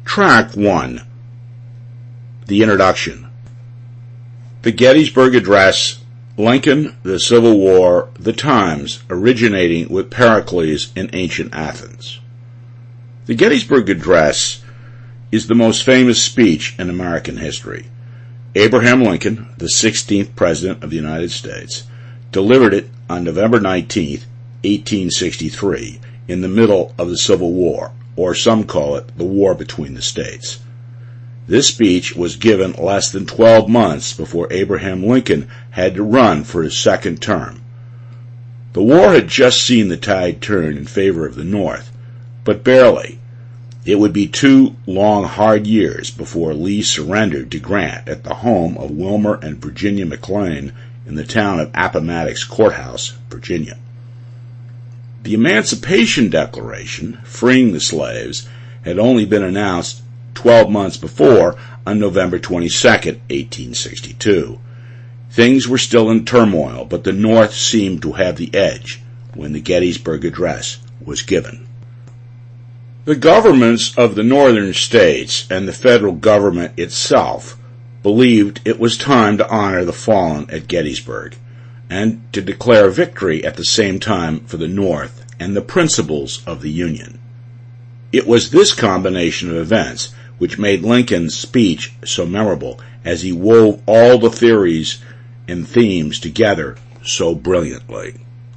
Track 1. The Introduction. The Gettysburg Address, Lincoln, the Civil War, the Times, originating with Pericles in ancient Athens. The Gettysburg Address is the most famous speech in American history. Abraham Lincoln, the 16th President of the United States, delivered it on November 19, 1863, in the middle of the Civil War, or some call it the War Between the States. This speech was given less than 12 months before Abraham Lincoln had to run for his second term. The war had just seen the tide turn in favor of the North, but barely. It would be 2 long, hard years before Lee surrendered to Grant at the home of Wilmer and Virginia McLean in the town of Appomattox Courthouse, Virginia. The Emancipation Declaration, freeing the slaves, had only been announced 12 months before on November 22, 1862. Things were still in turmoil, but the North seemed to have the edge when the Gettysburg Address was given. The governments of the northern states and the federal government itself believed it was time to honor the fallen at Gettysburg and to declare victory at the same time for the North and the principles of the Union. It was this combination of events which made Lincoln's speech so memorable, as he wove all the theories and themes together so brilliantly.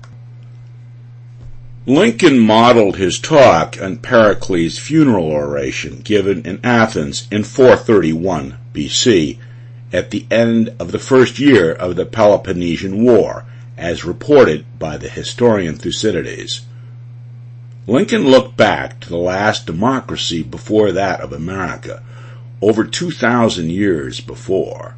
Lincoln modeled his talk on Pericles' funeral oration given in Athens in 431 BC, at the end of the first year of the Peloponnesian War, as reported by the historian Thucydides. Lincoln looked back to the last democracy before that of America, over 2,000 years before.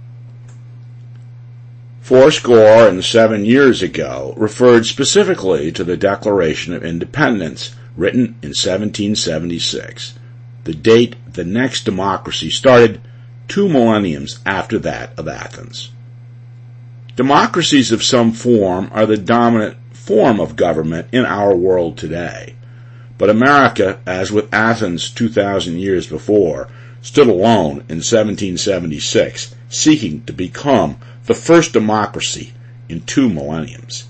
7 years ago referred specifically to the Declaration of Independence, written in 1776, the date the next democracy started 2 millenniums after that of Athens. Democracies of some form are the dominant form of government in our world today. But America, as with Athens 2,000 years before, stood alone in 1776, seeking to become the first democracy in 2 millenniums.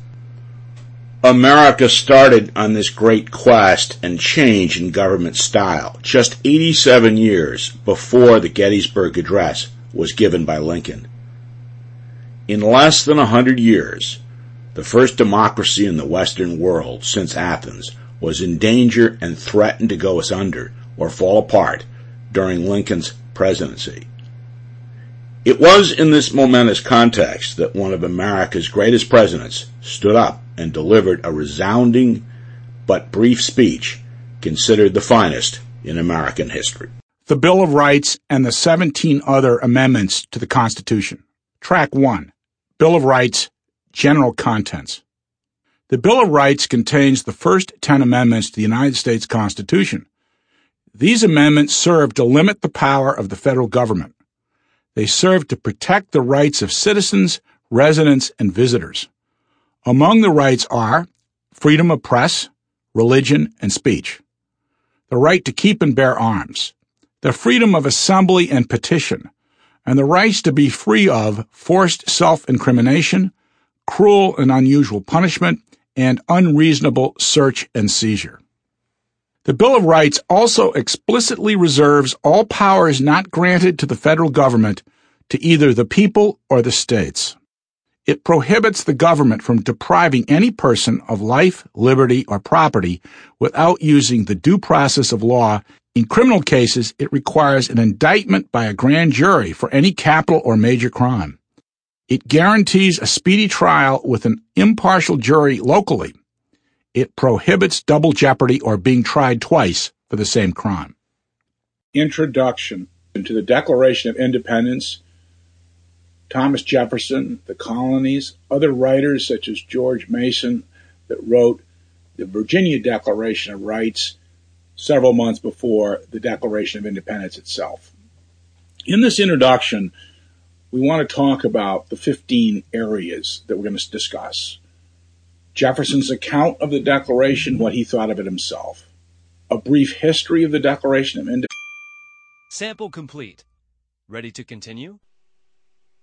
America started on this great quest and change in government style just 87 years before the Gettysburg Address was given by Lincoln. In less than 100 years, the first democracy in the Western world since Athens was in danger and threatened to go asunder or fall apart during Lincoln's presidency. It was in this momentous context that one of America's greatest presidents stood up and delivered a resounding but brief speech considered the finest in American history. The Bill of Rights and the 17 other amendments to the Constitution. Track 1. Bill of Rights, General Contents. The Bill of Rights contains the first 10 amendments to the United States Constitution. These amendments serve to limit the power of the federal government. They serve to protect the rights of citizens, residents, and visitors. Among the rights are freedom of press, religion, and speech, the right to keep and bear arms, the freedom of assembly and petition, and the rights to be free of forced self-incrimination, cruel and unusual punishment, and unreasonable search and seizure. The Bill of Rights also explicitly reserves all powers not granted to the federal government to either the people or the states. It prohibits the government from depriving any person of life, liberty, or property without using the due process of law. In criminal cases, it requires an indictment by a grand jury for any capital or major crime. It guarantees a speedy trial with an impartial jury locally. It prohibits double jeopardy or being tried twice for the same crime. Introduction to the Declaration of Independence. Thomas Jefferson, the colonies, other writers such as George Mason that wrote the Virginia Declaration of Rights several months before the Declaration of Independence itself. In this introduction, we want to talk about the 15 areas that we're going to discuss. Jefferson's account of the Declaration, what he thought of it himself. A brief history of the Declaration of Independence. Sample complete. Ready to continue?